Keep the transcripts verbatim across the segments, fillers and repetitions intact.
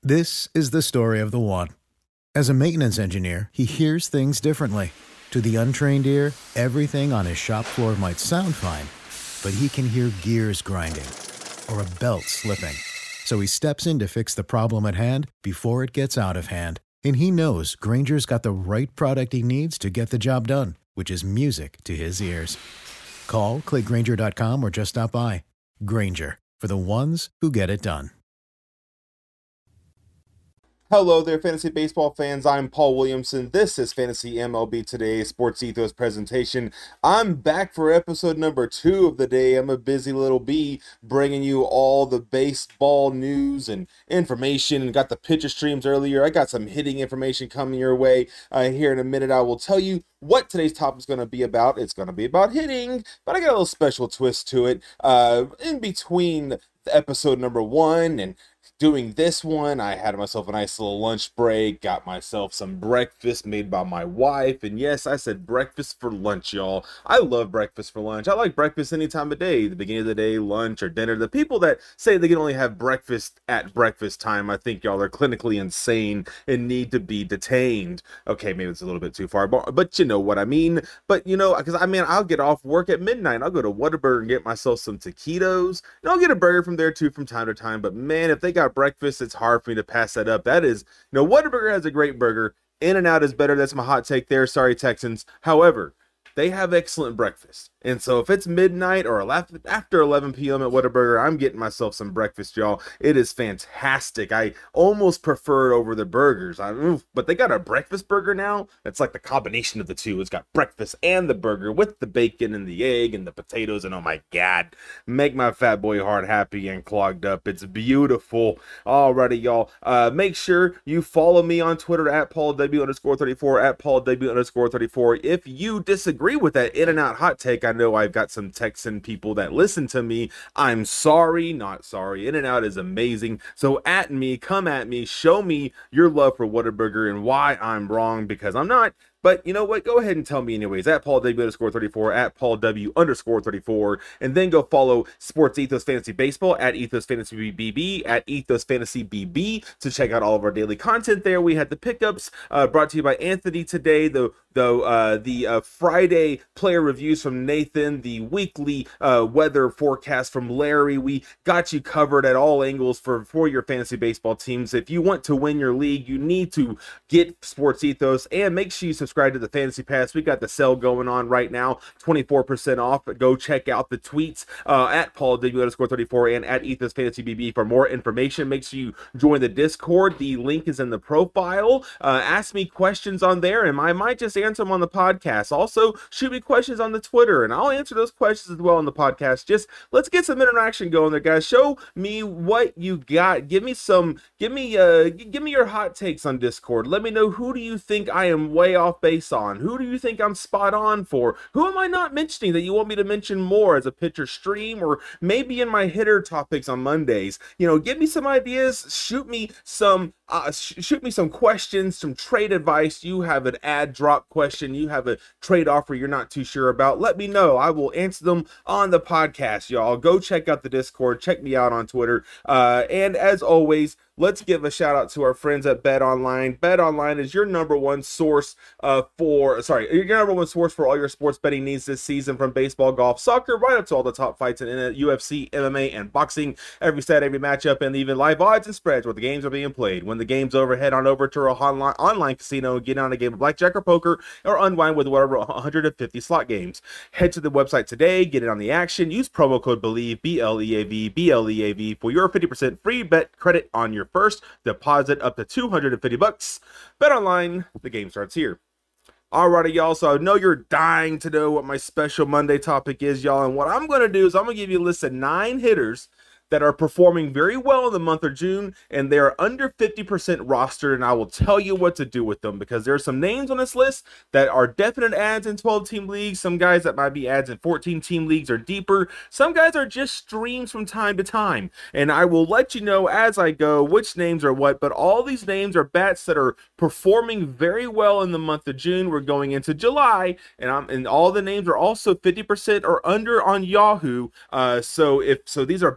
This is the story of the one. As a maintenance engineer, he hears things differently. To the untrained ear, everything on his shop floor might sound fine, but he can hear gears grinding or a belt slipping. So he steps in to fix the problem at hand before it gets out of hand. And he knows Grainger's got the right product he needs to get the job done, which is music to his ears. Call, click Grainger dot com, or just stop by. Grainger, for the ones who get it done. Hello there, fantasy baseball fans. I'm Paul Williamson. This is Fantasy M L B Today Sports Ethos presentation. I'm back for episode number two of the day. I'm a busy little bee bringing you all the baseball news and information, and got the pitcher streams earlier. I got some hitting information coming your way uh, here in a minute. I will tell you what today's topic is going to be about. It's going to be about hitting, but I got a little special twist to it. Uh, in between episode number one and doing this one, I had myself a nice little lunch break, got myself some breakfast made by my wife, and yes, I said breakfast for lunch, y'all. I love breakfast for lunch. I like breakfast any time of day, the beginning of the day, lunch, or dinner. The people that say they can only have breakfast at breakfast time, I think y'all are clinically insane and need to be detained. Okay, maybe it's a little bit too far, but, but you know what I mean. But, you know, because, I mean, I'll get off work at midnight. I'll go to Whataburger and get myself some taquitos, and I'll get a burger from there, too, from time to time. But, man, if they got breakfast, it's hard for me to pass that up. That is, you know, Whataburger has a great burger. In-N-Out is better. That's my hot take there. Sorry, Texans. However, they have excellent breakfast. And so if it's midnight or after eleven p.m. at Whataburger, I'm getting myself some breakfast, y'all. It is fantastic. I almost prefer it over the burgers. I, oof, but they got a breakfast burger now. It's like the combination of the two. It's got breakfast and the burger with the bacon and the egg and the potatoes. And oh my God, make my fat boy heart happy and clogged up. It's beautiful. Alrighty, y'all. Uh, make sure you follow me on Twitter at PaulW underscore 34, at PaulW underscore 34. If you disagree with that In-N-Out hot take, I know I've got some Texan people that listen to me. I'm sorry, not sorry. In-N-Out is amazing. So at me, come at me, show me your love for Whataburger and why I'm wrong, because I'm not. But you know what? Go ahead and tell me anyways. At Paul W underscore 34, at Paul W underscore 34, and then go follow Sports Ethos Fantasy Baseball at Ethos Fantasy B B, at Ethos Fantasy B B to check out all of our daily content there. We had the pickups uh, brought to you by Anthony today, the the uh, the uh, Friday player reviews from Nathan, the weekly uh, weather forecast from Larry. We got you covered at all angles for for your fantasy baseball teams. If you want to win your league, you need to get Sports Ethos, and make sure you subscribe Subscribe to the Fantasy Pass. We got the sale going on right now, twenty-four percent off. But go check out the tweets uh, at Paul W underscore 34 and at Ethos Fantasy B B for more information. Make sure you join the Discord. The link is in the profile. Uh, ask me questions on there, and I might just answer them on the podcast. Also, shoot me questions on the Twitter, and I'll answer those questions as well on the podcast. Just let's get some interaction going there, guys. Show me what you got. Give me some. Give me. Uh, give me your hot takes on Discord. Let me know, who do you think I am way off base on? Who do you think I'm spot on for? Who am I not mentioning that you want me to mention more as a pitcher stream, or maybe in my hitter topics on Mondays? You know, give me some ideas. Shoot me some uh, sh- shoot me some questions, some trade advice. You have an ad drop question, you have a trade offer you're not too sure about, let me know. I will answer them on the podcast, y'all. Go check out the Discord, check me out on Twitter, uh, and as always, let's give a shout out to our friends at BetOnline. BetOnline is your number one source uh, for, sorry, your number one source for all your sports betting needs this season, from baseball, golf, soccer, right up to all the top fights in U F C, M M A, and boxing. Every stat, every matchup, and even live odds and spreads where the games are being played. When the game's over, head on over to our online, online casino, get on a game of blackjack or poker, or unwind with whatever one hundred fifty slot games. Head to the website today, get in on the action, use promo code BELIEVE, B L E A V, B L E A V, for your fifty percent free bet credit on your first deposit up to two hundred fifty bucks. Bet online, the game starts here. Alrighty, y'all, so I know you're dying to know what my special Monday topic is, y'all, and what I'm going to do is I'm going to give you a list of nine hitters that are performing very well in the month of June, and they are under fifty percent rostered, and I will tell you what to do with them, because there are some names on this list that are definite ads in twelve-team leagues, some guys that might be ads in fourteen-team leagues or deeper, some guys are just streams from time to time, and I will let you know as I go which names are what, but all these names are bats that are performing very well in the month of June. We're going into July, and I'm and all the names are also fifty percent or under on Yahoo, uh, so if so these are bats that are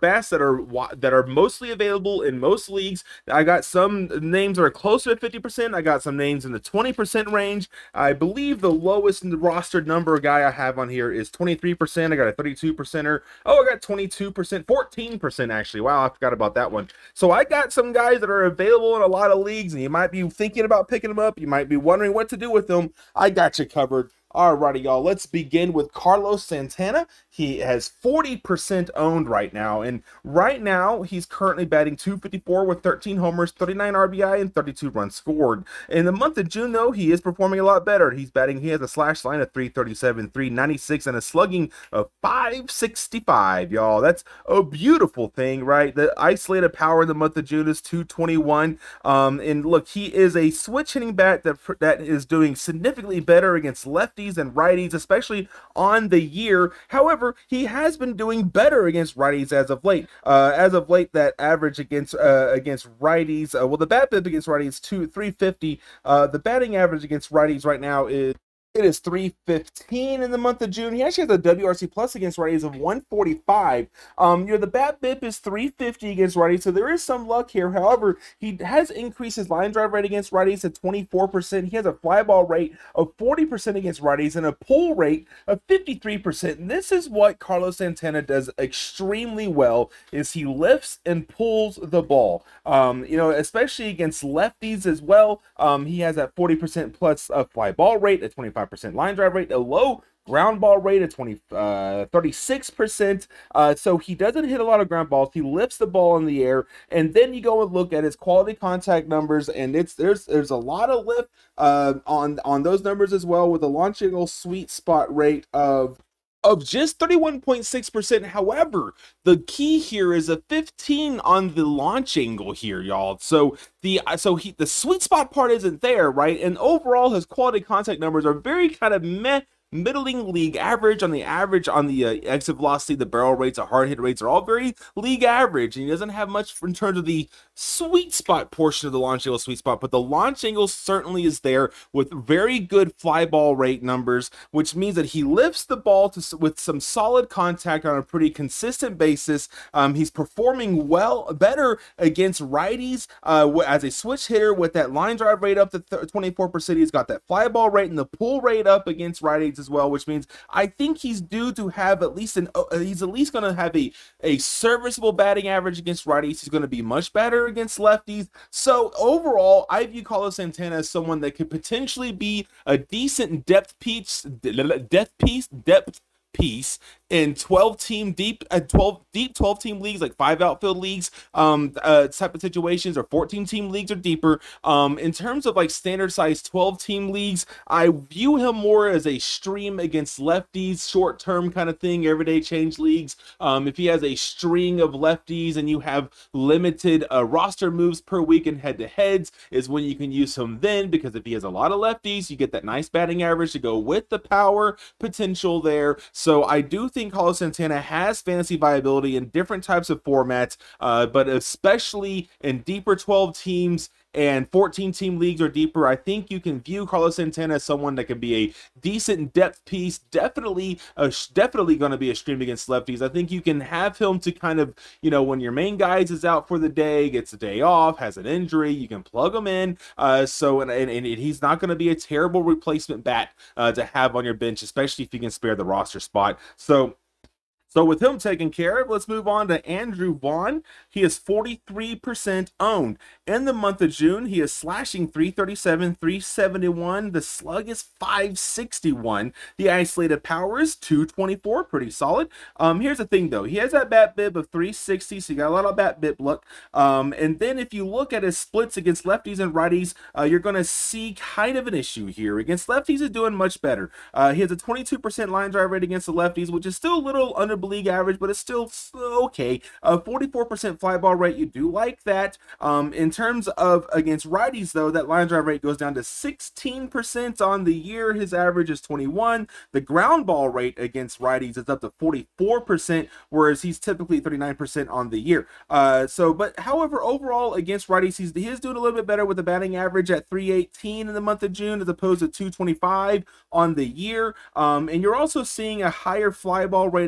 are that are mostly available in most leagues. I got some names that are closer to fifty percent. I got some names in the twenty percent range. I believe the lowest in the roster number guy I have on here is twenty-three percent. I got a thirty-two percenter. Oh, I got twenty-two percent, fourteen percent actually. Wow, I forgot about that one. So I got some guys that are available in a lot of leagues, and you might be thinking about picking them up. You might be wondering what to do with them. I got you covered. Alrighty, y'all, let's begin with Carlos Santana. He has forty percent owned right now, and right now he's currently batting two fifty-four with thirteen homers, thirty-nine R B I, and thirty-two runs scored. In the month of June, though, he is performing a lot better. He's batting, he has a slash line of three thirty-seven, three ninety-six, and a slugging of five sixty-five, y'all. That's a beautiful thing, right? The isolated power in the month of June is two twenty-one, um, and look, he is a switch hitting bat that, that is doing significantly better against lefties and righties, especially on the year. However, he has been doing better against righties as of late. Uh, as of late, that average against uh, against righties, uh, well, the bat B I P against righties two three fifty. Uh, the batting average against righties right now is it is three fifteen in the month of June. He actually has a W R C plus against righties of one forty-five. Um, you know, the bat B I P is three fifty against righties, so there is some luck here. However, he has increased his line drive rate against righties to twenty-four percent. He has a fly ball rate of forty percent against righties and a pull rate of fifty-three percent. And this is what Carlos Santana does extremely well, is he lifts and pulls the ball. Um, you know, especially against lefties as well. Um, he has that forty percent plus uh, fly ball rate, a twenty-five percent line drive rate, a low ground ball rate of twenty, uh, thirty-six percent. Uh, so he doesn't hit a lot of ground balls. He lifts the ball in the air, and then you go and look at his quality contact numbers, and it's there's there's a lot of lift uh, on on those numbers as well, with a launch angle sweet spot rate of of just thirty-one point six percent. However, the key here is a fifteen on the launch angle here, y'all. So the so he the sweet spot part isn't there, right? And overall, his quality contact numbers are very kind of meh, middling league average. On the average on the uh, exit velocity, the barrel rates, the hard hit rates are all very league average, and he doesn't have much in terms of the sweet spot portion of the launch angle sweet spot, but the launch angle certainly is there with very good fly ball rate numbers, which means that he lifts the ball to, with some solid contact on a pretty consistent basis. Um, he's performing well, better against righties uh, as a switch hitter with that line drive rate up to twenty-four percent. He's got that fly ball rate and the pull rate up against righties as well, which means I think he's due to have at least an uh, he's at least going to have a a serviceable batting average against righties. He's going to be much better against lefties. So overall, I view Carlos Santana as someone that could potentially be a decent depth piece, depth piece, depth piece in twelve team deep uh, twelve deep twelve team leagues, like five outfield leagues, um uh type of situations, or fourteen team leagues or deeper. Um in terms of like standard size twelve team leagues, I view him more as a stream against lefties, short term kind of thing, everyday change leagues. Um if he has a string of lefties and you have limited uh, roster moves per week and head to heads, is when you can use him then, because if he has a lot of lefties, you get that nice batting average to go with the power potential there. So I do think Carlos Santana has fantasy viability in different types of formats, uh, but especially in deeper twelve teams and fourteen team leagues or deeper. I think you can view Carlos Santana as someone that can be a decent depth piece, definitely uh, definitely going to be a stream against lefties. I think you can have him to kind of, you know, when your main guys is out for the day, gets a day off, has an injury, you can plug him in. Uh, so, and, and, and he's not going to be a terrible replacement bat uh, to have on your bench, especially if you can spare the roster spot. So, So with him taken care of, let's move on to Andrew Vaughn. He is forty-three percent owned. In the month of June, he is slashing three thirty-seven, three seventy-one. The slug is five sixty-one. The isolated power is two twenty-four, pretty solid. Um, here's the thing though, he has that bat bib of three sixty, so you got a lot of bat bib luck. Um, and then if you look at his splits against lefties and righties, uh, you're going to see kind of an issue here. Against lefties, he's doing much better. Uh, he has a twenty-two percent line drive rate against the lefties, which is still a little under league average, but it's still okay. A forty-four percent fly ball rate, you do like that. Um, in terms of against righties, though, that line drive rate goes down to sixteen percent on the year. His average is twenty-one. The ground ball rate against righties is up to forty-four percent, whereas he's typically thirty-nine percent on the year. Uh, so, but however, overall against righties, he's, he is doing a little bit better with the batting average at three eighteen in the month of June as opposed to two twenty-five on the year. Um, and you're also seeing a higher fly ball rate against righties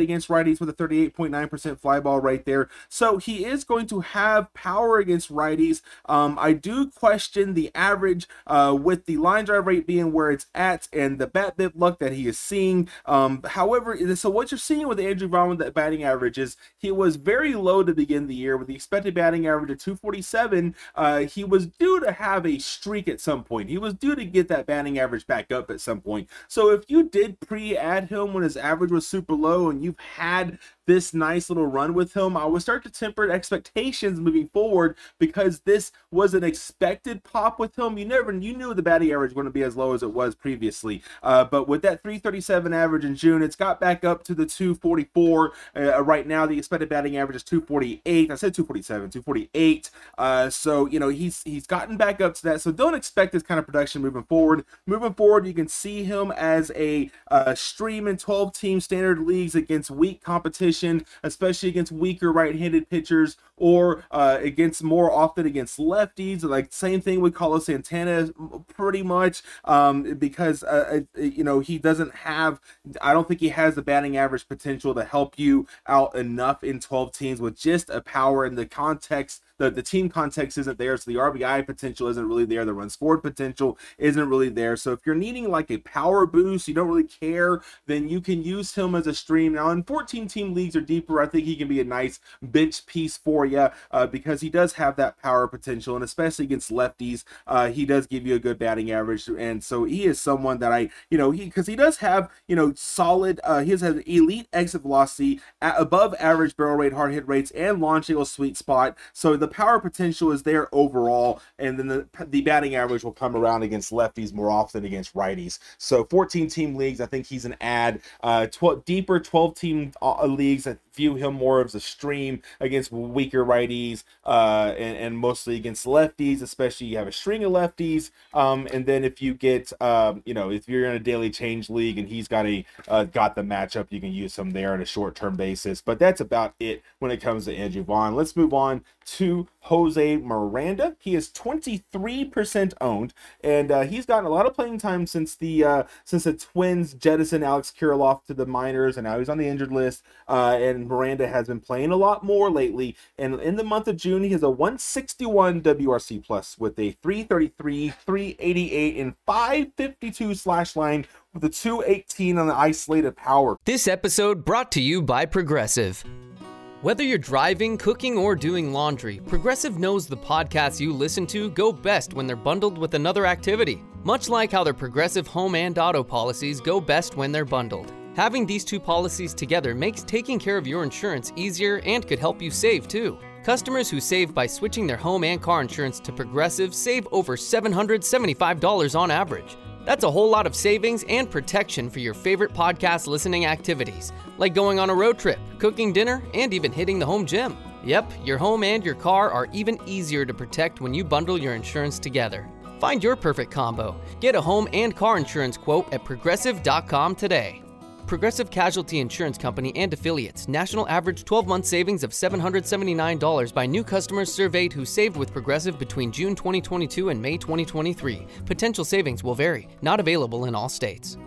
righties with a thirty-eight point nine percent fly ball right there. So he is going to have power against righties. Um, I do question the average uh, with the line drive rate being where it's at and the bat bip luck that he is seeing. Um, however, so what you're seeing with Andrew Vaughn with that batting average is he was very low to begin the year with the expected batting average of two forty-seven. Uh, he was due to have a streak at some point. He was due to get that batting average back up at some point. So if you did pre-add him when his average was super low and you've had this nice little run with him, I would start to temper expectations moving forward, because this was an expected pop with him. You never, you knew the batting average was going to be as low as it was previously, uh, but with that three thirty-seven average in June, it's got back up to the two forty-four. Uh, right now, the expected batting average is two forty-eight. I said two forty-seven, two forty-eight. Uh, so you know he's he's gotten back up to that. So don't expect this kind of production moving forward. Moving forward, you can see him as a uh, stream in twelve team standard leagues against weak competition, especially against weaker right-handed pitchers, or uh, against more often against lefties. Like same thing with Carlos Santana, pretty much, um, because uh, you know he doesn't have. I don't think he has the batting average potential to help you out enough in twelve teams with just a power in the context. The, the team context isn't there, so the R B I potential isn't really there. The run scored potential isn't really there. So if you're needing like a power boost, you don't really care, then you can use him as a stream. Now in fourteen team leagues or deeper, I think he can be a nice bench piece for you uh, because he does have that power potential, and especially against lefties, uh, he does give you a good batting average. And so he is someone that I, you know, he because he does have, you know, solid, uh, he has an elite exit velocity, at above average barrel rate, hard hit rates, and launch angle sweet spot. So the power potential is there overall, and then the, the batting average will come around against lefties more often against righties. So fourteen team leagues, I think he's an ad. Uh, twelve, deeper twelve team uh, leagues, I view him more as a stream against weaker righties, uh, and, and mostly against lefties, especially you have a string of lefties. Um, and then if you get, um, you know, if you're in a daily change league and he's got a uh, got the matchup, you can use him there on a short term basis. But that's about it when it comes to Andrew Vaughn. Let's move on to Jose Miranda. He is twenty-three percent owned, and uh, he's gotten a lot of playing time since the uh, since the Twins jettisoned Alex Kirilloff to the minors, and now he's on the injured list. Uh, and Miranda has been playing a lot more lately. And in the month of June, he has a one sixty-one W R C plus with a three thirty-three, three eighty-eight, and five fifty-two slash line with a two eighteen on the isolated power. This episode brought to you by Progressive. Whether you're driving, cooking, or doing laundry, Progressive knows the podcasts you listen to go best when they're bundled with another activity. Much like how their Progressive home and auto policies go best when they're bundled. Having these two policies together makes taking care of your insurance easier and could help you save too. Customers who save by switching their home and car insurance to Progressive save over seven hundred seventy-five dollars on average. That's a whole lot of savings and protection for your favorite podcast listening activities, like going on a road trip, cooking dinner, and even hitting the home gym. Yep, your home and your car are even easier to protect when you bundle your insurance together. Find your perfect combo. Get a home and car insurance quote at progressive dot com today. Progressive Casualty Insurance Company and Affiliates. National average twelve-month savings of seven hundred seventy-nine dollars by new customers surveyed who saved with Progressive between June twenty twenty-two and May twenty twenty-three. Potential savings will vary. Not available in all states.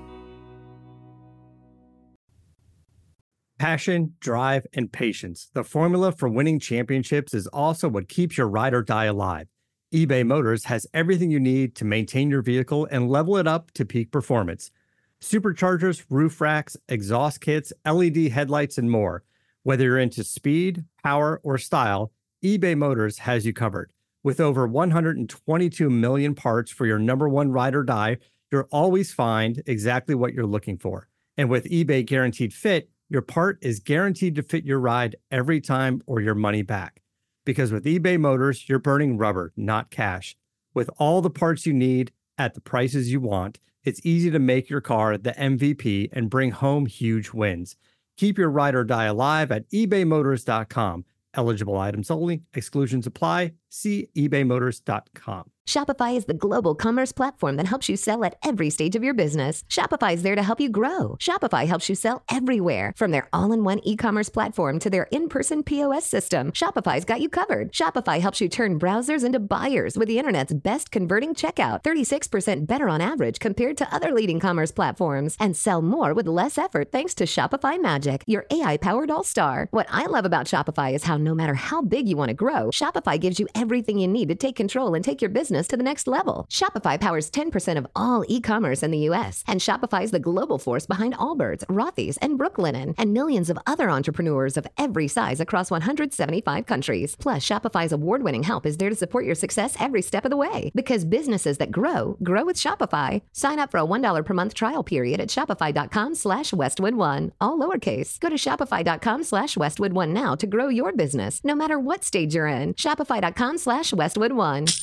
Passion, drive, and patience. The formula for winning championships is also what keeps your ride or die alive. eBay Motors has everything you need to maintain your vehicle and level it up to peak performance. Superchargers, roof racks, exhaust kits, L E D headlights, and more. Whether you're into speed, power, or style, eBay Motors has you covered. With over one hundred twenty-two million parts for your number one ride or die, you'll always find exactly what you're looking for. And with eBay Guaranteed Fit, your part is guaranteed to fit your ride every time or your money back. Because with eBay Motors, you're burning rubber, not cash. With all the parts you need at the prices you want, it's easy to make your car the M V P and bring home huge wins. Keep your ride or die alive at ebay motors dot com. Eligible items only. Exclusions apply. See ebay motors dot com. Shopify is the global commerce platform that helps you sell at every stage of your business. Shopify is there to help you grow. Shopify helps you sell everywhere, from their all-in-one e-commerce platform to their in-person P O S system. Shopify's got you covered. Shopify helps you turn browsers into buyers with the internet's best converting checkout, thirty-six percent better on average compared to other leading commerce platforms, and sell more with less effort thanks to Shopify Magic, your A I-powered all-star. What I love about Shopify is how no matter how big you want to grow, Shopify gives you everything you need to take control and take your business to the next level. Shopify powers ten percent of all e-commerce in the U S, and Shopify is the global force behind Allbirds, Rothy's, and Brooklinen, and millions of other entrepreneurs of every size across one hundred seventy-five countries. Plus, Shopify's award-winning help is there to support your success every step of the way. Because businesses that grow, grow with Shopify. Sign up for a one dollar per month trial period at shopify.com slash Westwood1, all lowercase. Go to shopify.com slash Westwood1 now to grow your business, no matter what stage you're in. Shopify.com slash Westwood1.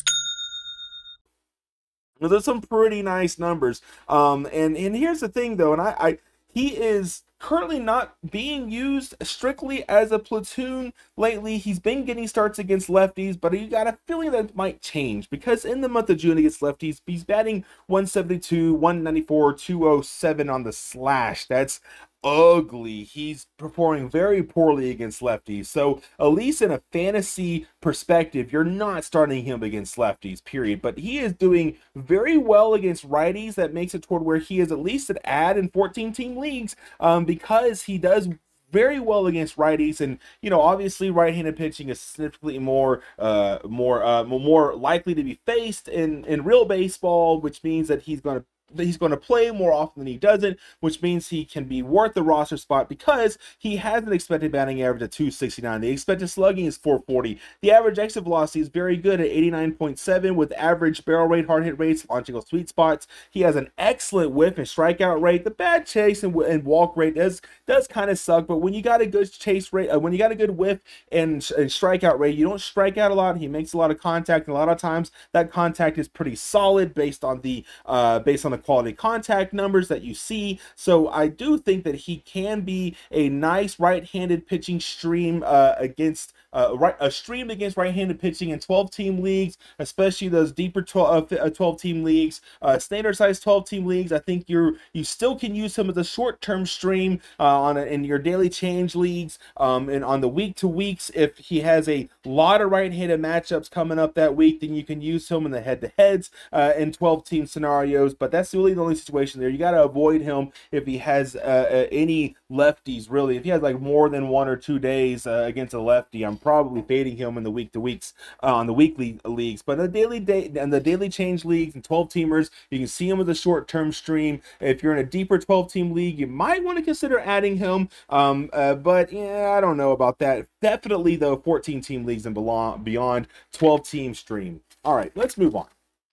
There's some pretty nice numbers. Um, and, and here's the thing, though, and I, I he is currently not being used strictly as a platoon lately. He's been getting starts against lefties, but you got a feeling that it might change, because in the month of June against lefties, he's batting one seventy-two, one ninety-four, two oh seven on the slash. That's ugly. He's performing very poorly against lefties. So at least in a fantasy perspective, you're not starting him against lefties, period. But he is doing very well against righties. That makes it toward where he is at least an ad in fourteen team leagues, um, because he does very well against righties. And you know, obviously right-handed pitching is significantly more uh more uh more likely to be faced in in real baseball, which means that he's going to he's going to play more often than he doesn't, which means he can be worth the roster spot because he has an expected batting average of two sixty-nine. The expected slugging is four forty. The average exit velocity is very good at eighty-nine point seven, with average barrel rate, hard hit rates, launching sweet spots. He has an excellent whiff and strikeout rate. The bad chase and, and walk rate does does kind of suck, but when you got a good chase rate, uh, when you got a good whiff and, and strikeout rate, you don't strike out a lot. He makes a lot of contact, and a lot of times that contact is pretty solid based on the uh, based on the quality contact numbers that you see. So I do think that he can be a nice right-handed pitching stream uh, against uh, right a stream against right-handed pitching in twelve team leagues, especially those deeper twelve team leagues, uh, standard size twelve team leagues. I think you're you still can use him as a short-term stream uh, on a, in your daily change leagues, um, and on the week to weeks. If he has a lot of right-handed matchups coming up that week, then you can use him in the head-to-heads uh, in twelve team scenarios. But that's really the only situation there. You got to avoid him if he has uh, uh, any lefties, really. If he has like more than one or two days uh, against a lefty, I'm probably fading him in the week to weeks uh, on the weekly leagues. But the daily day and the daily change leagues and twelve teamers, you can see him as a short-term stream. If you're in a deeper twelve team league, you might want to consider adding him. Um, uh, but yeah, I don't know about that. Definitely though, fourteen team leagues and belong beyond twelve team stream. All right, let's move on.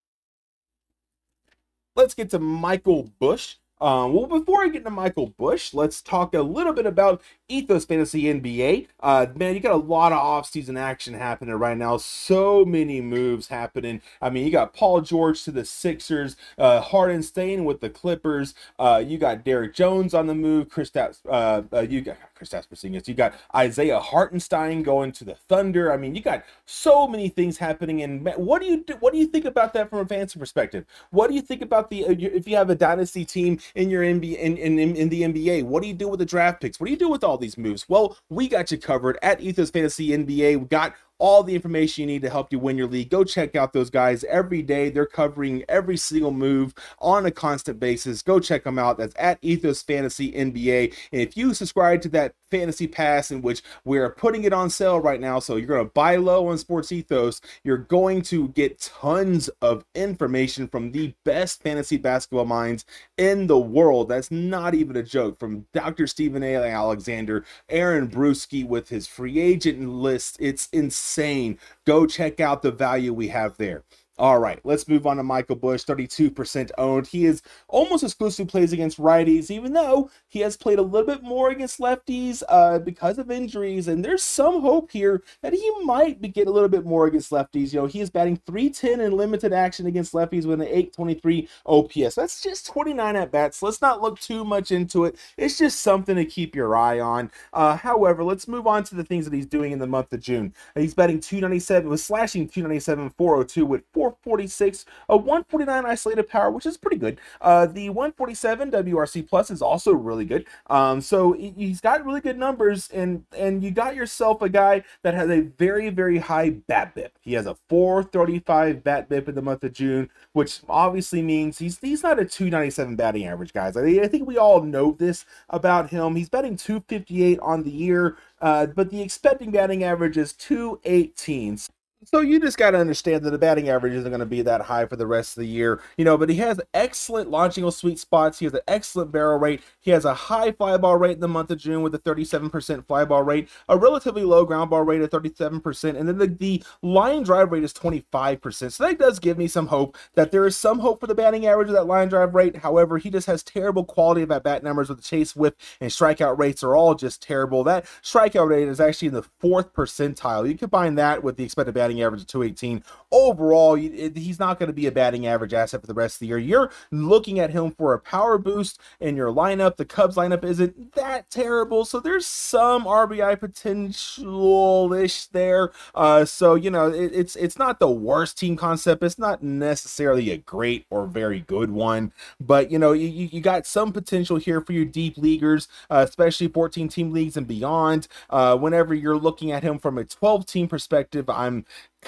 Let's get to Michael Busch. Um, well, before I get into Michael Busch, let's talk a little bit about Ethos Fantasy N B A. Uh, man, you got a lot of offseason action happening right now. So many moves happening. I mean, you got Paul George to the Sixers, uh, Harden staying with the Clippers. Uh, you got Derek Jones on the move. Kristaps, uh, uh, you got Kristaps Porzingis. You got Isaiah Hartenstein going to the Thunder. I mean, you got so many things happening. And man, what do you do, what do you think about that from a fantasy perspective? What do you think about the uh, if you have a dynasty team in your N B A, in, in, in the N B A? What do you do with the draft picks? What do you do with all these moves? Well, we got you covered at Ethos Fantasy N B A. We got all the information you need to help you win your league. Go check out those guys every day. They're covering every single move on a constant basis. Go check them out. That's at Ethos Fantasy N B A. And if you subscribe to that fantasy pass, in which we're putting it on sale right now, so you're going to buy low on Sports Ethos, you're going to get tons of information from the best fantasy basketball minds in the world. That's not even a joke. From Doctor Stephen A. Alexander, Aaron Bruschi with his free agent list. It's insane. Go check out the value we have there. All right, let's move on to Michael Busch, thirty-two percent owned. He is almost exclusively plays against righties, even though he has played a little bit more against lefties uh, because of injuries. And there's some hope here that he might be get a little bit more against lefties. You know, he is batting three ten in limited action against lefties with an eight twenty-three O P S. That's just twenty-nine at bats. Let's not look too much into it. It's just something to keep your eye on. Uh, however, let's move on to the things that he's doing in the month of June. He's batting two ninety-seven, was slashing two ninety-seven, four oh two with four forty-six, a one forty-nine isolated power, which is pretty good. Uh, the one forty-seven W R C plus is also really good. Um, so he's got really good numbers, and and you got yourself a guy that has a very, very high bat B I P. He has a four thirty-five bat B I P in the month of June, which obviously means he's he's not a two ninety-seven batting average, guys. I, I think we all know this about him. He's batting two fifty-eight on the year, uh, but the expecting batting average is two eighteen. So you just got to understand that the batting average isn't going to be that high for the rest of the year, you know, but he has excellent launching angle sweet spots. He has an excellent barrel rate. He has a high fly ball rate in the month of June with a thirty-seven percent fly ball rate, a relatively low ground ball rate of thirty-seven percent, and then the, the line drive rate is twenty-five percent. So that does give me some hope that there is some hope for the batting average of that line drive rate. However, he just has terrible quality of at bat numbers with the chase, whip, and strikeout rates are all just terrible. That strikeout rate is actually in the fourth percentile. You combine that with the expected batting average of two eighteen. Overall, he's not going to be a batting average asset for the rest of the year. You're looking at him for a power boost in your lineup. The Cubs lineup isn't that terrible, so there's some R B I potential-ish there. Uh, so, you know, it, it's it's not the worst team concept. It's not necessarily a great or very good one, but, you know, you, you got some potential here for your deep leaguers, uh, especially fourteen-team leagues and beyond. Uh, whenever you're looking at him from a twelve-team perspective, I'm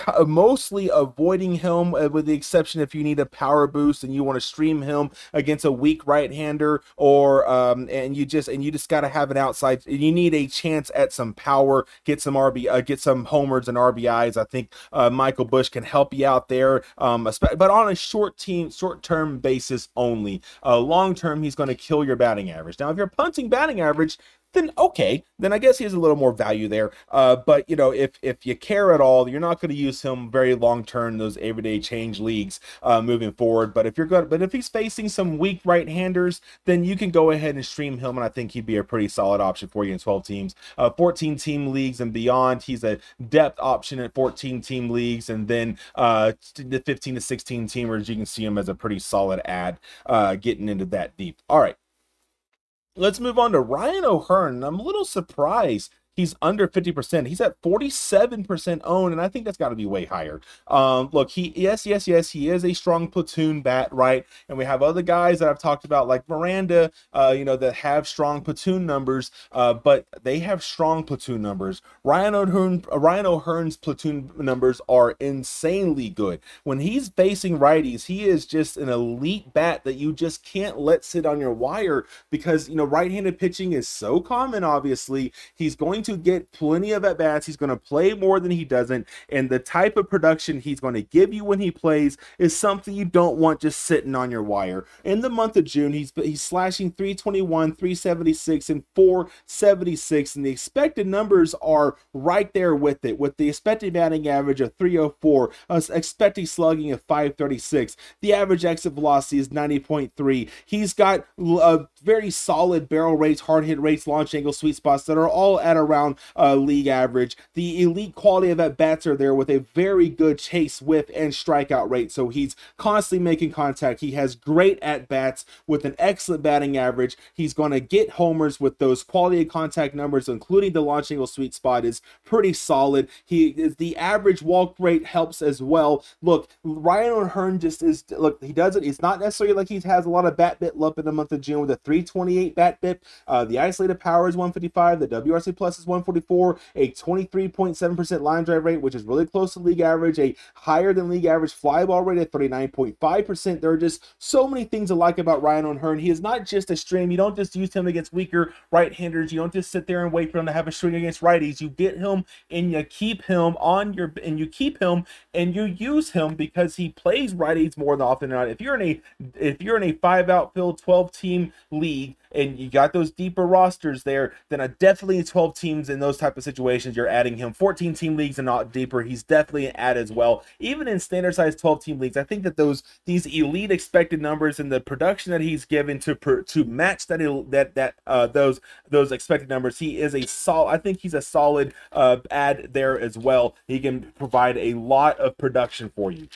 mostly avoiding him, uh, with the exception if you need a power boost and you want to stream him against a weak right-hander, or um and you just and you just got to have an outside, you need a chance at some power, get some R B uh, get some homers and R B Is. I think uh, Michael Busch can help you out there, um but on a short team short-term basis only. Uh long-term, he's going to kill your batting average. Now if you're punting batting average, then okay, then I guess he has a little more value there. Uh, but, you know, if if you care at all, you're not going to use him very long term in those everyday change leagues uh, moving forward. But if you're good, but if he's facing some weak right-handers, then you can go ahead and stream him, and I think he'd be a pretty solid option for you in twelve teams, uh, fourteen-team leagues and beyond. He's a depth option at fourteen-team leagues, and then uh, the fifteen to sixteen teamers, you can see him as a pretty solid ad uh, getting into that deep. All right. Let's move on to Ryan O'Hearn. I'm a little surprised he's under fifty percent. He's at forty-seven percent owned, and I think that's got to be way higher. Um, look, he yes, yes, yes, he is a strong platoon bat, right? And we have other guys that I've talked about, like Miranda, uh, you know, that have strong platoon numbers, uh, but they have strong platoon numbers. Ryan O'Hearn, Ryan O'Hearn's platoon numbers are insanely good. When he's facing righties, he is just an elite bat that you just can't let sit on your wire, because, you know, right-handed pitching is so common, obviously. He's going to get plenty of at-bats. He's going to play more than he doesn't, and the type of production he's going to give you when he plays is something you don't want just sitting on your wire. In the month of June, he's he's slashing three twenty-one, three seventy-six, and four seventy-six, and the expected numbers are right there with it, with the expected batting average of three oh four, uh, expected slugging of five thirty-six. The average exit velocity is ninety point three. He's got a very solid barrel rates, hard hit rates, launch angle, sweet spots that are all at around uh, league average. The elite quality of at bats are there with a very good chase, whip, and strikeout rate. So he's constantly making contact. He has great at bats with an excellent batting average. He's going to get homers with those quality of contact numbers, including the launch angle sweet spot is pretty solid. He is the average walk rate helps as well. Look, Ryan O'Hearn just is look. He does it. It's not necessarily like he has a lot of bat bit lump in the month of June with a three twenty-eight bat bit. Uh, the isolated power is one fifty-five. The W R C plus is one forty-four, a twenty-three point seven percent line drive rate, which is really close to league average, a higher than league average fly ball rate at thirty-nine point five percent. There are just so many things to like about Ryan O'Hearn. He is not just a stream. You don't just use him against weaker right-handers. You don't just sit there and wait for him to have a string against righties. You get him and you keep him on your and you keep him and you use him because he plays righties more than often than not. If you're in a if you're in a five outfield twelve team league and you got those deeper rosters there, then I definitely twelve teams in those type of situations, you're adding him. fourteen team leagues and not deeper, he's definitely an add as well. Even in standard size twelve team leagues, I think that those these elite expected numbers and the production that he's given to per, to match that that that uh, those those expected numbers, he is a solid. I think he's a solid uh, add there as well. He can provide a lot of production for you.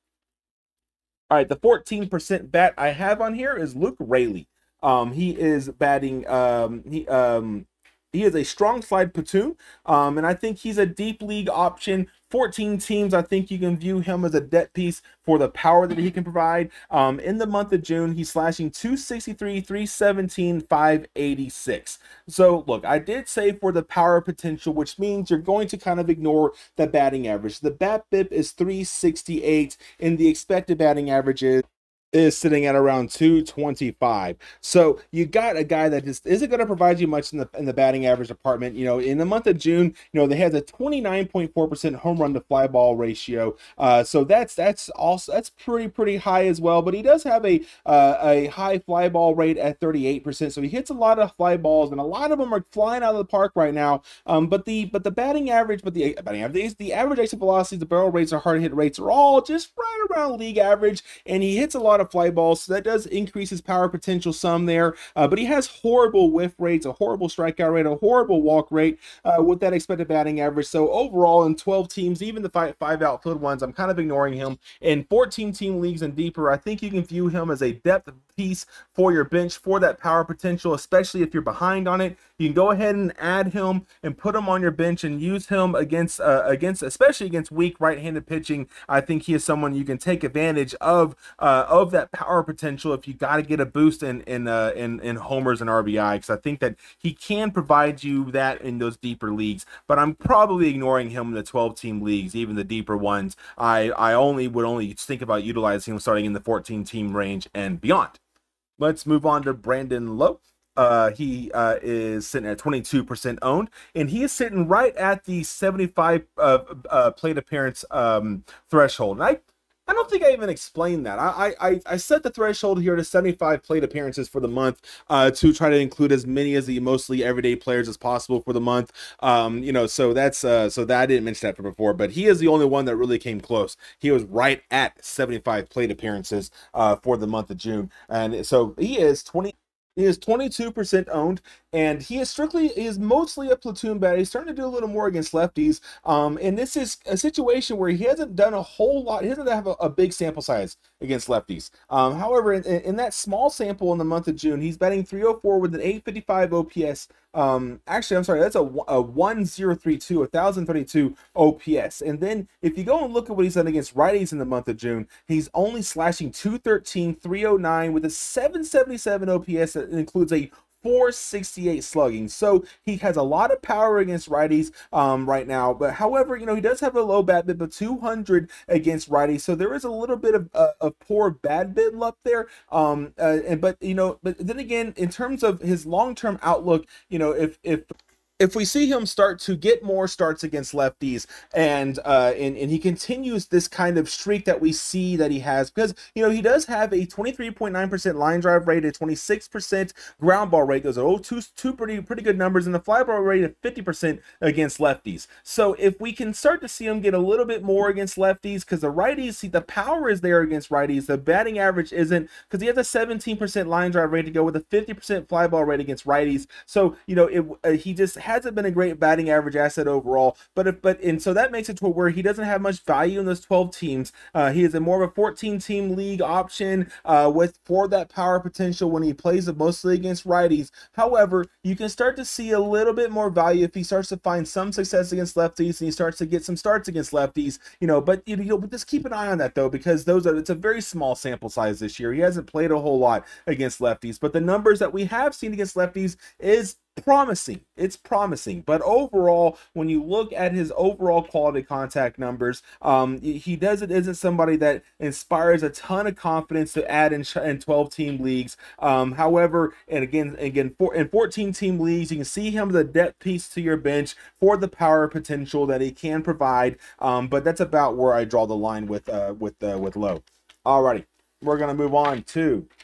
All right, the fourteen percent bat I have on here is Luke Raley. Um, he is batting. Um, he um, he is a strong slide platoon, um, and I think he's a deep league option. fourteen teams, I think you can view him as a depth piece for the power that he can provide. Um, in the month of June, he's slashing two sixty-three, three seventeen, five eighty-six. So look, I did say for the power potential, which means you're going to kind of ignore the batting average. The bat B I P is three sixty-eight, and the expected batting average is is sitting at around two twenty-five. So you got a guy that just isn't going to provide you much in the in the batting average department. You know, in the month of June, you know, they had a twenty-nine point four percent home run to fly ball ratio. Uh, so that's that's also that's pretty pretty high as well. But he does have a uh, a high fly ball rate at thirty-eight percent. So he hits a lot of fly balls, and a lot of them are flying out of the park right now. Um, but the but the batting average, but the batting average, the average exit velocities, the barrel rates, or hard hit rates are all just right around league average, and he hits a lot of fly balls, so that does increase his power potential some there. Uh, but he has horrible whiff rates, a horrible strikeout rate, a horrible walk rate uh, with that expected batting average. So overall, in twelve teams, even the five, five outfield ones, I'm kind of ignoring him. In fourteen team leagues and deeper, I think you can view him as a depth piece for your bench for that power potential, especially if you're behind on it. You can go ahead and add him and put him on your bench and use him against uh, against especially against weak right-handed pitching. I think he is someone you can take advantage of uh, of that power potential if you got to get a boost in in, uh, in in homers and R B I, because I think that he can provide you that in those deeper leagues. But I'm probably ignoring him in the twelve team leagues, even the deeper ones. I I only would only think about utilizing him starting in the fourteen team range and beyond. Let's move on to Brandon Lowe. Uh, he uh, is sitting at twenty-two percent owned, and he is sitting right at the seventy-five uh, uh, plate appearance um, threshold. And I, I don't think I even explained that. I, I, I set the threshold here to seventy-five plate appearances for the month uh, to try to include as many as the mostly everyday players as possible for the month. Um, you know, so that's uh, so that I didn't mention that before, but he is the only one that really came close. He was right at seventy-five plate appearances uh, for the month of June, and so he is twenty. He is twenty-two percent owned, and he is strictly, he is mostly a platoon bat. He's starting to do a little more against lefties. Um, and this is a situation where he hasn't done a whole lot. He doesn't have a, a big sample size against lefties. Um, however, in, in that small sample in the month of June, he's batting three oh four with an eight fifty-five O P S. Um, actually, I'm sorry, that's a, a one thousand thirty-two, one thousand thirty-two O P S. And then if you go and look at what he's done against righties in the month of June, he's only slashing two thirteen, three oh nine with a seven seventy-seven O P S that includes a four sixty-eight slugging. So he has a lot of power against righties um, right now. But however, you know, he does have a low bat bid, but two hundred against righties. So there is a little bit of uh, of poor bad bid luck there. Um, uh, and but you know, but then again, in terms of his long-term outlook, you know, if if if we see him start to get more starts against lefties, and uh and, and he continues this kind of streak that we see that he has, because you know he does have a twenty-three point nine percent line drive rate, a twenty-six percent ground ball rate. Those are oh, two, two pretty pretty good numbers, and the fly ball rate of fifty percent against lefties. So if we can start to see him get a little bit more against lefties, because the righties, see, the power is there against righties, the batting average isn't, because he has a seventeen percent line drive rate to go with a fifty percent fly ball rate against righties. So you know it uh, he just hasn't been a great batting average asset overall, but if but and so that makes it to where he doesn't have much value in those twelve teams. Uh, he is a more of a fourteen team league option uh, with for that power potential when he plays mostly against righties. However, you can start to see a little bit more value if he starts to find some success against lefties and he starts to get some starts against lefties. You know, but you know, just keep an eye on that though, because those are it's a very small sample size this year. He hasn't played a whole lot against lefties, but the numbers that we have seen against lefties is promising. It's promising, but overall, when you look at his overall quality contact numbers, um, he doesn't isn't somebody that inspires a ton of confidence to add in, in twelve team leagues. Um, however, and again, again, for, in fourteen team leagues, you can see him as a depth piece to your bench for the power potential that he can provide. Um, but that's about where I draw the line with uh, with uh, with Lowe. Alrighty, we're gonna move on to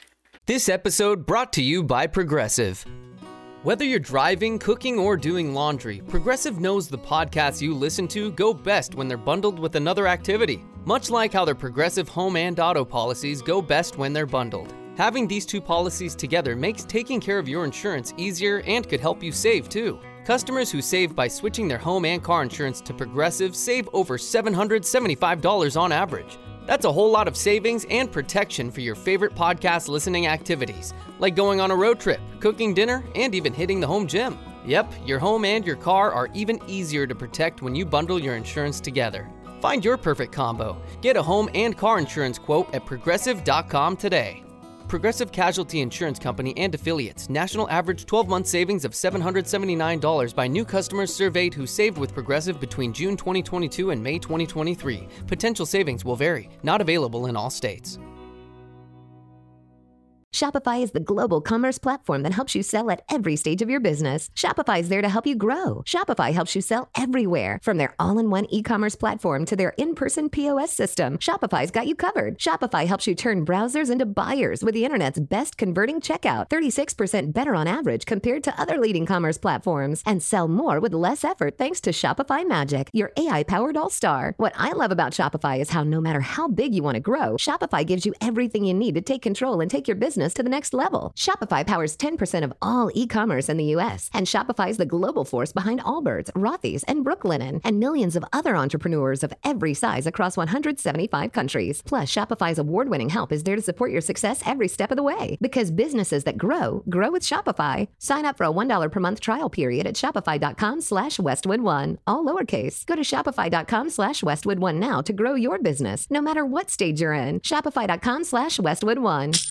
This episode brought to you by Progressive. Whether you're driving, cooking, or doing laundry, Progressive knows the podcasts you listen to go best when they're bundled with another activity, much like how their Progressive home and auto policies go best when they're bundled. Having these two policies together makes taking care of your insurance easier and could help you save too. Customers who save by switching their home and car insurance to Progressive save over seven hundred seventy-five dollars on average. That's a whole lot of savings and protection for your favorite podcast listening activities, like going on a road trip, cooking dinner, and even hitting the home gym. Yep, your home and your car are even easier to protect when you bundle your insurance together. Find your perfect combo. Get a home and car insurance quote at progressive dot com today. Progressive Casualty Insurance Company and Affiliates. National average twelve-month savings of seven hundred seventy-nine dollars by new customers surveyed who saved with Progressive between June twenty twenty-two and May twenty twenty-three. Potential savings will vary. Not available in all states. Shopify is the global commerce platform that helps you sell at every stage of your business. Shopify is there to help you grow. Shopify helps you sell everywhere, from their all-in-one e-commerce platform to their in-person P O S system. Shopify's got you covered. Shopify helps you turn browsers into buyers with the internet's best converting checkout, thirty-six percent better on average compared to other leading commerce platforms, and sell more with less effort thanks to Shopify Magic, your A I-powered all-star. What I love about Shopify is how no matter how big you want to grow, Shopify gives you everything you need to take control and take your business to the next level. Shopify powers ten percent of all e-commerce in the U S, and Shopify is the global force behind Allbirds, Rothy's, and Brooklinen, and millions of other entrepreneurs of every size across one hundred seventy-five countries. Plus, Shopify's award-winning help is there to support your success every step of the way. Because businesses that grow, grow with Shopify. Sign up for a one dollar per month trial period at shopify.com slash Westwood1, all lowercase. Go to shopify.com slash Westwood1 now to grow your business, no matter what stage you're in. Shopify.com slash Westwood1.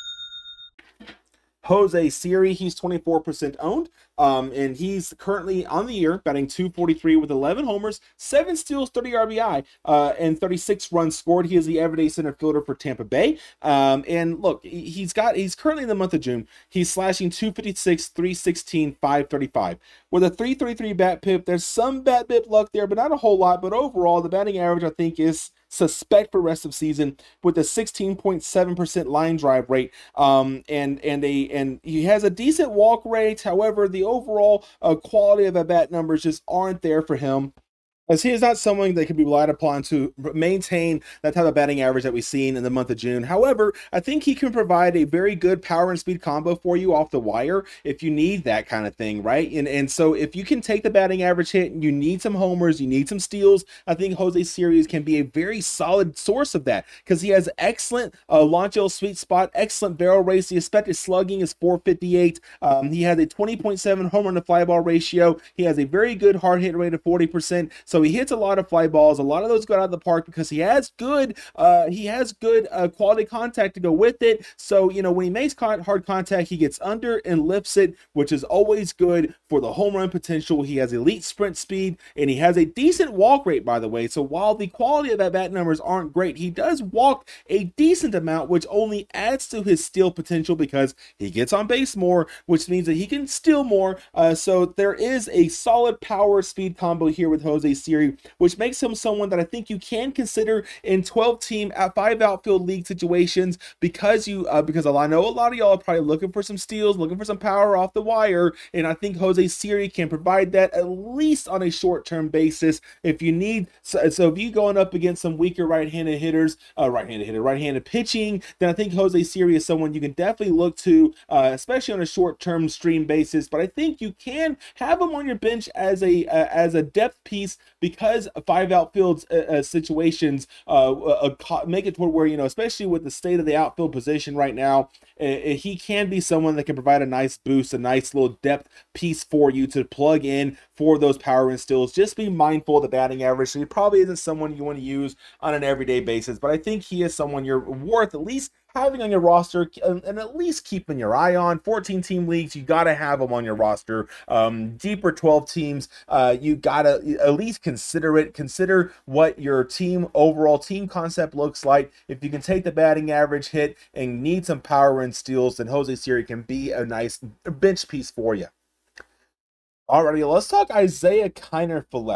Jose Siri, he's twenty-four percent owned, um, and he's currently on the year batting two forty-three with eleven homers, seven steals, thirty R B I, uh, and thirty-six runs scored. He is the everyday center fielder for Tampa Bay. Um, and look, he's got he's currently in the month of June. He's slashing two fifty-six, three sixteen, five thirty-five with a three thirty-three bat pip. There's some bat pip luck there, but not a whole lot. But overall, the batting average I think is suspect for rest of season with a sixteen point seven percent line drive rate, um, and and a and he has a decent walk rate. However, the overall uh, quality of at bat numbers just aren't there for him, as he is not someone that can be relied upon to maintain that type of batting average that we've seen in the month of June. However, I think he can provide a very good power and speed combo for you off the wire if you need that kind of thing, right? And and so if you can take the batting average hit and you need some homers, you need some steals, I think Jose Siri can be a very solid source of that, because he has excellent uh, launch angle sweet spot, excellent barrel race. The expected slugging is four fifty-eight. Um, he has a twenty point seven home run to fly ball ratio. He has a very good hard hit rate of forty percent. So So he hits a lot of fly balls. A lot of those go out of the park because he has good, uh, he has good uh, quality contact to go with it. So, you know, when he makes con- hard contact, he gets under and lifts it, which is always good for the home run potential. He has elite sprint speed, and he has a decent walk rate, by the way. So while the quality of at bat numbers aren't great, he does walk a decent amount, which only adds to his steal potential because he gets on base more, which means that he can steal more. Uh, so there is a solid power speed combo here with Jose Siri, which makes him someone that I think you can consider in twelve team at five outfield league situations, because you uh, because I know a lot of y'all are probably looking for some steals, looking for some power off the wire, and I think Jose Siri can provide that at least on a short-term basis. If you need, so, so if you're going up against some weaker right-handed hitters, uh, right-handed hitter, right-handed pitching, then I think Jose Siri is someone you can definitely look to, uh, especially on a short-term stream basis. But I think you can have him on your bench as a uh, as a depth piece, because five outfield uh, uh, situations uh, uh, make it to where, you know, especially with the state of the outfield position right now, uh, he can be someone that can provide a nice boost, a nice little depth piece for you to plug in for those power and steals. Just be mindful of the batting average. So he probably isn't someone you want to use on an everyday basis, but I think he is someone you're worth at least having on your roster and at least keeping your eye on. fourteen team leagues, you got to have them on your roster. Um, deeper twelve teams, uh, you got to at least consider it. Consider what your team, overall team concept looks like. If you can take the batting average hit and need some power and steals, then Jose Siri can be a nice bench piece for you. Alrighty, let's talk Isaiah Kiner Falefa.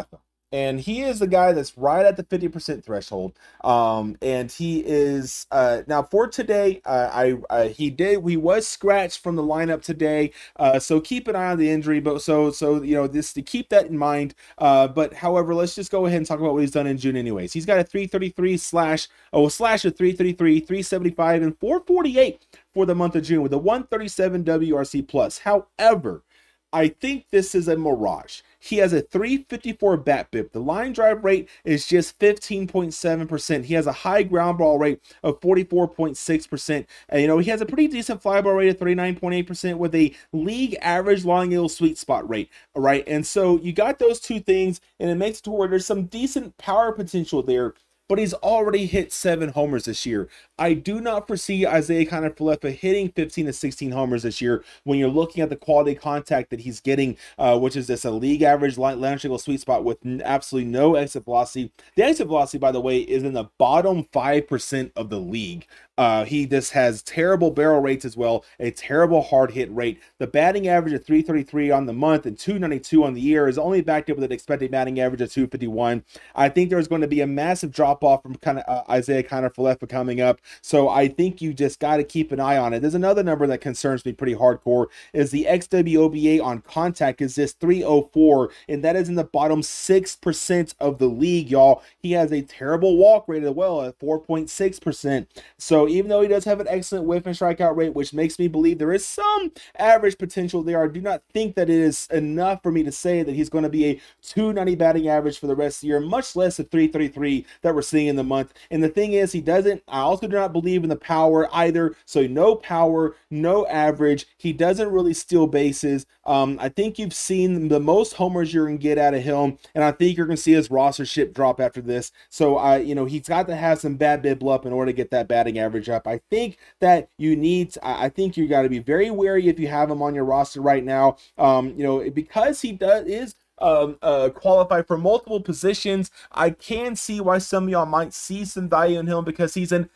And he is the guy that's right at the fifty percent threshold. Um, and he is uh, now for today. Uh, I uh, he did he was scratched from the lineup today. Uh, so keep an eye on the injury. But so so you know this to keep that in mind. Uh, but however, let's just go ahead and talk about what he's done in June. Anyways, he's got a three thirty-three slash oh slash of three thirty-three, three seventy-five, and four forty-eight for the month of June with a one thirty-seven W R C plus. However, I think this is a mirage. He has a three fifty-four bat B I P. The line drive rate is just fifteen point seven percent. He has a high ground ball rate of forty-four point six percent. And, you know, he has a pretty decent fly ball rate of thirty-nine point eight percent with a league average long angle sweet spot rate, all right? And so you got those two things, and it makes it to where there's some decent power potential there, but he's already hit seven homers this year. I do not foresee Isiah Kiner-Falefa hitting fifteen to sixteen homers this year when you're looking at the quality contact that he's getting, uh, which is this a league average launch angle sweet spot with absolutely no exit velocity. The exit velocity, by the way, is in the bottom five percent of the league. Uh, he just has terrible barrel rates as well, a terrible hard hit rate. The batting average of three thirty-three on the month and two ninety-two on the year is only backed up with an expected batting average of two fifty-one. I think there's going to be a massive drop off from kind of uh, Isiah Kiner-Falefa coming up. So I think you just got to keep an eye on it. There's another number that concerns me pretty hardcore is the X W O B A on contact is this three oh four, and that is in the bottom six percent of the league, y'all. He has a terrible walk rate as well at four point six percent. So even though he does have an excellent whiff and strikeout rate, which makes me believe there is some average potential there, I do not think that it is enough for me to say that he's going to be a two ninety batting average for the rest of the year, much less the three thirty-three that we're seeing in the month. And the thing is, he doesn't, I also do not believe in the power either. So no power, no average. He doesn't really steal bases. Um, I think you've seen the most homers you're going to get out of him, and I think you're going to see his rostership drop after this. So, uh, you know, he's got to have some bad bib up in order to get that batting average up. I think that you need, I think you got to be very wary if you have him on your roster right now. Um, you know, because he does is Um, uh, qualify for multiple positions. I can see why some of y'all might see some value in him because he's an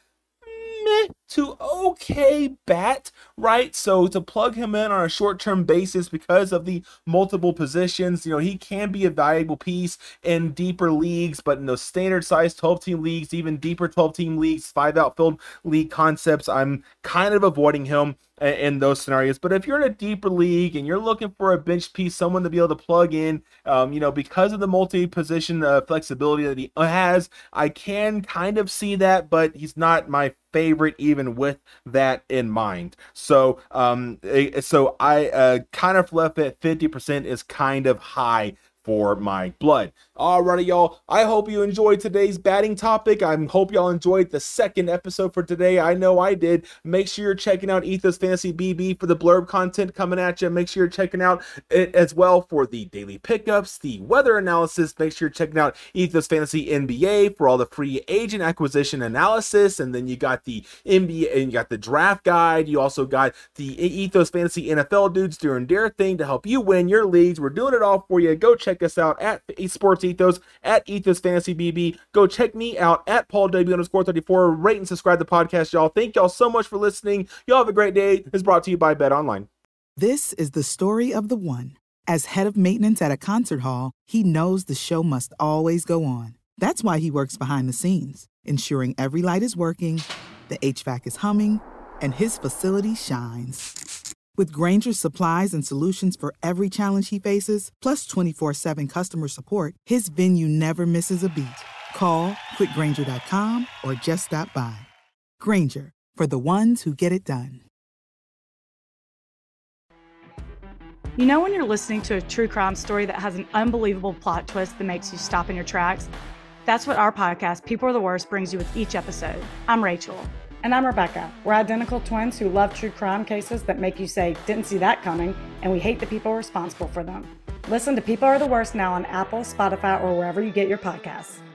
meh to okay bat, right? So to plug him in on a short-term basis because of the multiple positions, you know, he can be a valuable piece in deeper leagues, but in those standard size twelve-team leagues, even deeper twelve-team leagues, five outfield league concepts, I'm kind of avoiding him in those scenarios. But if you're in a deeper league and you're looking for a bench piece, someone to be able to plug in, um, you know, because of the multi-position uh, flexibility that he has, I can kind of see that, but he's not my favorite even with that in mind. So, um, so I uh, kind of left at fifty percent is kind of high for my blood. Alrighty, y'all. I hope you enjoyed today's batting topic. I hope y'all enjoyed the second episode for today. I know I did. Make sure you're checking out Ethos Fantasy B B for the blurb content coming at you. Make sure you're checking out it as well for the daily pickups, the weather analysis. Make sure you're checking out Ethos Fantasy N B A for all the free agent acquisition analysis. And then you got the N B A and you got the draft guide. You also got the Ethos Fantasy N F L dudes doing their thing to help you win your leagues. We're doing it all for you. Go check us out at Sports Ethos, at Ethos Fantasy B B. Go check me out at Paul W underscore thirty-four. Rate and subscribe to the podcast, y'all. Thank y'all so much for listening. Y'all have a great day. It's brought to you by Bet Online. This is the story of the one. As head of maintenance at a concert hall, he knows the show must always go on. That's why he works behind the scenes, ensuring every light is working, the H V A C is humming, and his facility shines. With Grainger's supplies and solutions for every challenge he faces, plus twenty-four seven customer support, his venue never misses a beat. Call quick grainger dot com or just stop by. Grainger, for the ones who get it done. You know when you're listening to a true crime story that has an unbelievable plot twist that makes you stop in your tracks? That's what our podcast, People Are the Worst, brings you with each episode. I'm Rachel. And I'm Rebecca. We're identical twins who love true crime cases that make you say, didn't see that coming, and we hate the people responsible for them. Listen to People Are the Worst now on Apple, Spotify, or wherever you get your podcasts.